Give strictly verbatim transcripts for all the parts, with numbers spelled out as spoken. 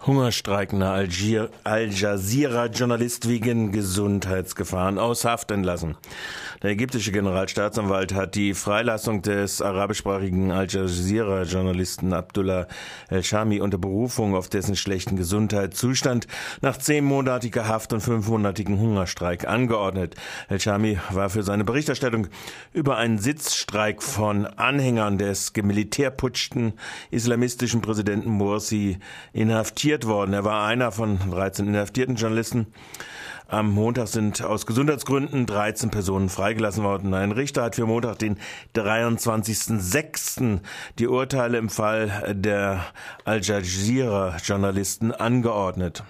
Hungerstreikender Al-Jazeera-Journalist wegen Gesundheitsgefahren aus Haft entlassen. Der ägyptische Generalstaatsanwalt hat die Freilassung des arabischsprachigen Al-Jazeera-Journalisten Abdullah El-Shami unter Berufung auf dessen schlechten Gesundheitszustand nach zehnmonatiger Haft und fünfmonatigen Hungerstreik angeordnet. El-Shami war für seine Berichterstattung über einen Sitzstreik von Anhängern des gemilitärputschten islamistischen Präsidenten Morsi inhaftiert worden. Er war einer von dreizehn inhaftierten Journalisten. Am Montag sind aus Gesundheitsgründen dreizehn Personen freigelassen worden. Ein Richter hat für Montag, den dreiundzwanzigsten sechsten die Urteile im Fall der Al-Jazeera-Journalisten angeordnet.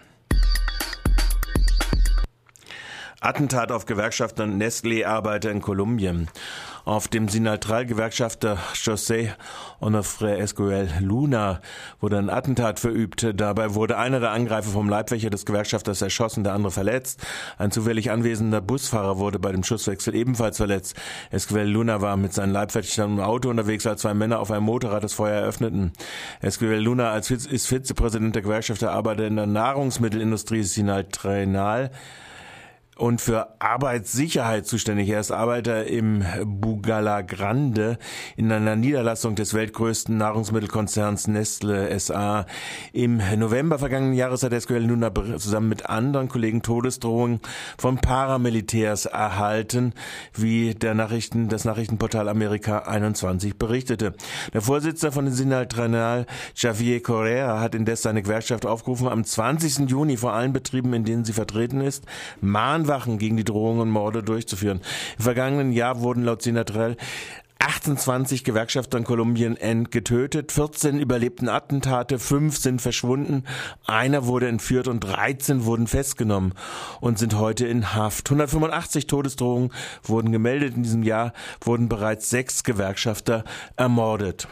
Attentat auf Gewerkschafter und Nestlé-Arbeiter in Kolumbien. Auf dem Sinatral-Gewerkschafter José Onofre Esquivel Luna wurde ein Attentat verübt. Dabei wurde einer der Angreifer vom Leibwächter des Gewerkschafters erschossen, der andere verletzt. Ein zufällig anwesender Busfahrer wurde bei dem Schusswechsel ebenfalls verletzt. Esquivel Luna war mit seinen Leibwächtern im Auto unterwegs, als zwei Männer auf einem Motorrad das Feuer eröffneten. Esquivel Luna als Vize- ist Vizepräsident der Gewerkschaft der Arbeiter in der Nahrungsmittelindustrie Sinatral und für Arbeitssicherheit zuständig. Er ist Arbeiter im Bugala Grande in einer Niederlassung des weltgrößten Nahrungsmittelkonzerns Nestle S A. Im November vergangenen Jahres hat Esquivel Luna zusammen mit anderen Kollegen Todesdrohungen von Paramilitärs erhalten, wie der Nachrichten, das Nachrichtenportal Amerika einundzwanzig berichtete. Der Vorsitzende von den Sinatral, Javier Correa, hat indes seine Gewerkschaft aufgerufen, am zwanzigsten Juni vor allen Betrieben, in denen sie vertreten ist, Mahnwachen gegen die Drohungen und Morde durchzuführen. Im vergangenen Jahr wurden laut Sinatral achtundzwanzig Gewerkschafter in Kolumbien getötet, vierzehn überlebten Attentate, fünf sind verschwunden, einer wurde entführt und dreizehn wurden festgenommen und sind heute in Haft. hundertfünfundachtzig Todesdrohungen wurden gemeldet. In diesem Jahr wurden bereits sechs Gewerkschafter ermordet.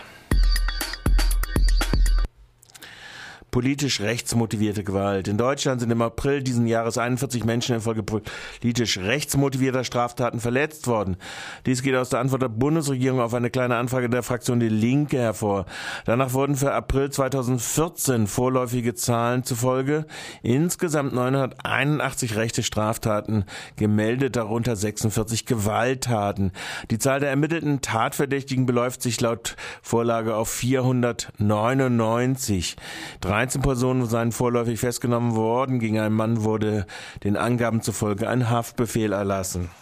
Politisch rechtsmotivierte Gewalt. In Deutschland sind im April diesen Jahres einundvierzig Menschen infolge politisch rechtsmotivierter Straftaten verletzt worden. Dies geht aus der Antwort der Bundesregierung auf eine kleine Anfrage der Fraktion Die Linke hervor. Danach wurden für April zweitausendvierzehn vorläufige Zahlen zufolge insgesamt neunhunderteinundachtzig rechte Straftaten gemeldet, darunter sechsundvierzig Gewalttaten. Die Zahl der ermittelten Tatverdächtigen beläuft sich laut Vorlage auf vierhundertneunundneunzig. dreizehn Personen seien vorläufig festgenommen worden. Gegen einen Mann wurde den Angaben zufolge ein Haftbefehl erlassen.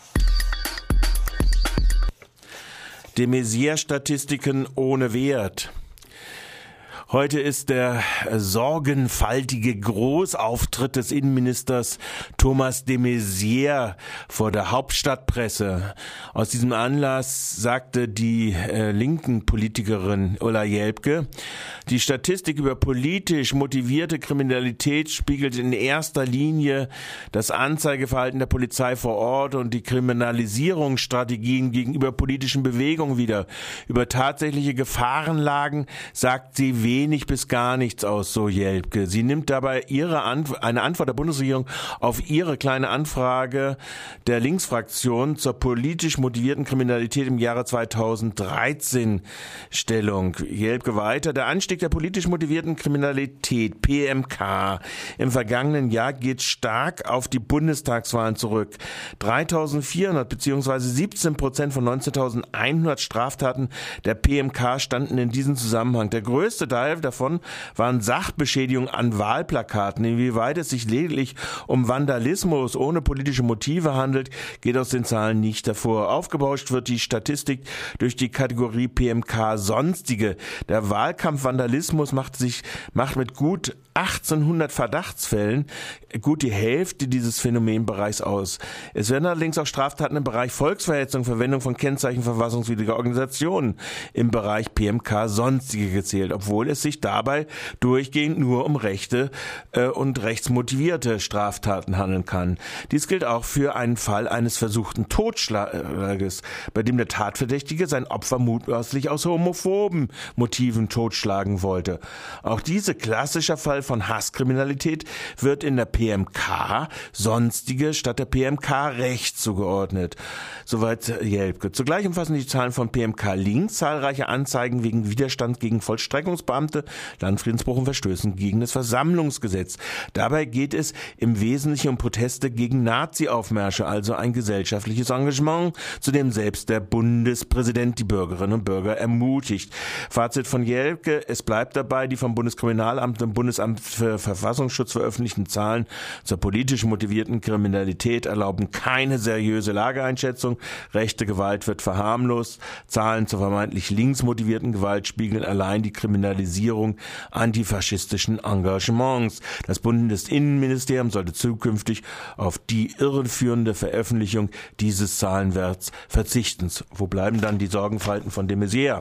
De Maizière-Statistiken ohne Wert. Heute ist der sorgenfaltige Großauftritt des Innenministers Thomas de Maizière vor der Hauptstadtpresse. Aus diesem Anlass sagte die äh, linken Politikerin Ulla Jelpke, die Statistik über politisch motivierte Kriminalität spiegelt in erster Linie das Anzeigeverhalten der Polizei vor Ort und die Kriminalisierungsstrategien gegenüber politischen Bewegungen wider. Über tatsächliche Gefahrenlagen sagt sie wenig wenig bis gar nichts aus, so Jelpke. Sie nimmt dabei ihre Ant- eine Antwort der Bundesregierung auf ihre kleine Anfrage der Linksfraktion zur politisch motivierten Kriminalität im Jahre zweitausenddreizehn Stellung. Jelpke weiter. Der Anstieg der politisch motivierten Kriminalität, P M K, im vergangenen Jahr geht stark auf die Bundestagswahlen zurück. dreitausendvierhundert bzw. siebzehn Prozent von neunzehntausendeinhundert Straftaten der P M K standen in diesem Zusammenhang. Der größte Teil davon waren Sachbeschädigungen an Wahlplakaten. Inwieweit es sich lediglich um Vandalismus ohne politische Motive handelt, geht aus den Zahlen nicht hervor. Aufgebauscht wird die Statistik durch die Kategorie P M K Sonstige. Der Wahlkampfvandalismus macht sich macht mit gut achtzehnhundert Verdachtsfällen gut die Hälfte dieses Phänomenbereichs aus. Es werden allerdings auch Straftaten im Bereich Volksverhetzung, Verwendung von Kennzeichen verfassungswidriger Organisationen im Bereich P M K Sonstige gezählt, obwohl es sich dabei durchgehend nur um rechte äh, und rechtsmotivierte Straftaten handeln kann. Dies gilt auch für einen Fall eines versuchten Totschlages, bei dem der Tatverdächtige sein Opfer mutmaßlich aus homophoben Motiven totschlagen wollte. Auch dieser klassische Fall von Hasskriminalität wird in der P M K sonstige statt der P M K Recht zugeordnet. Soweit Jelpke. Zugleich umfassen die Zahlen von P M K Links zahlreiche Anzeigen wegen Widerstand gegen Vollstreckungsbeamte, Landfriedensbruch und Verstößen gegen das Versammlungsgesetz. Dabei geht es im Wesentlichen um Proteste gegen Nazi-Aufmärsche, also ein gesellschaftliches Engagement, zu dem selbst der Bundespräsident die Bürgerinnen und Bürger ermutigt. Fazit von Jelpke: Es bleibt dabei, die vom Bundeskriminalamt und Bundesamt für Verfassungsschutz veröffentlichten Zahlen zur politisch motivierten Kriminalität erlauben keine seriöse Lageeinschätzung. Rechte Gewalt wird verharmlost. Zahlen zur vermeintlich links motivierten Gewalt spiegeln allein die Kriminalisierung antifaschistischen Engagements. Das Bundesinnenministerium sollte zukünftig auf die irreführende Veröffentlichung dieses Zahlenwerts verzichten. Wo bleiben dann die Sorgenfalten von de Maizière?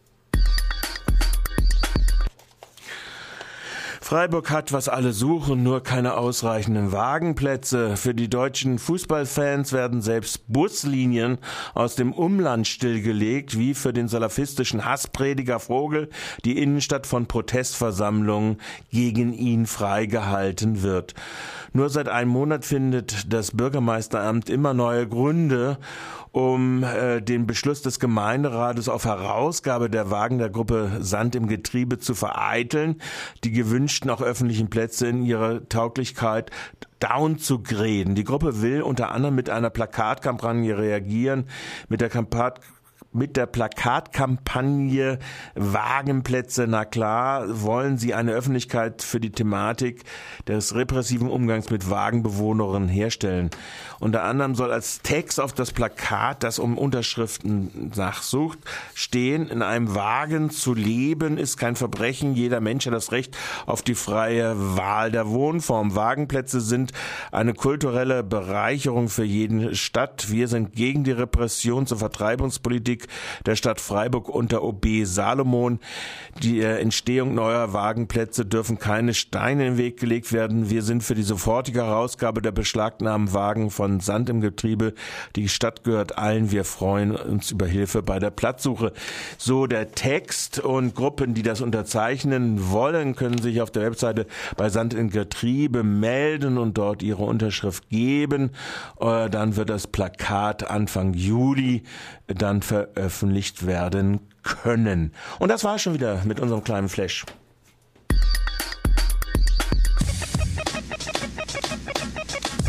Freiburg hat, was alle suchen, nur keine ausreichenden Wagenplätze. Für die deutschen Fußballfans werden selbst Buslinien aus dem Umland stillgelegt, wie für den salafistischen Hassprediger Vogel die Innenstadt von Protestversammlungen gegen ihn freigehalten wird. Nur seit einem Monat findet das Bürgermeisteramt immer neue Gründe, um äh, den Beschluss des Gemeinderates auf Herausgabe der Wagen der Gruppe Sand im Getriebe zu vereiteln, die gewünschten auch öffentlichen Plätze in ihrer Tauglichkeit down zu graden. Die Gruppe will unter anderem mit einer Plakatkampagne reagieren, mit der Kampagne Mit der Plakatkampagne Wagenplätze, na klar, wollen sie eine Öffentlichkeit für die Thematik des repressiven Umgangs mit Wagenbewohnerinnen herstellen. Unter anderem soll als Text auf das Plakat, das um Unterschriften nachsucht, stehen: In einem Wagen zu leben ist kein Verbrechen. Jeder Mensch hat das Recht auf die freie Wahl der Wohnform. Wagenplätze sind eine kulturelle Bereicherung für jede Stadt. Wir sind gegen die Repressions- und Vertreibungspolitik der Stadt Freiburg unter O B Salomon. Die Entstehung neuer Wagenplätze dürfen keine Steine in den Weg gelegt werden. Wir sind für die sofortige Herausgabe der beschlagnahmten Wagen von Sand im Getriebe. Die Stadt gehört allen. Wir freuen uns über Hilfe bei der Platzsuche. So der Text, und Gruppen, die das unterzeichnen wollen, können sich auf der Webseite bei Sand im Getriebe melden und dort ihre Unterschrift geben. Dann wird das Plakat Anfang Juli dann veröffentlicht werden können. Und das war schon wieder mit unserem kleinen Flash.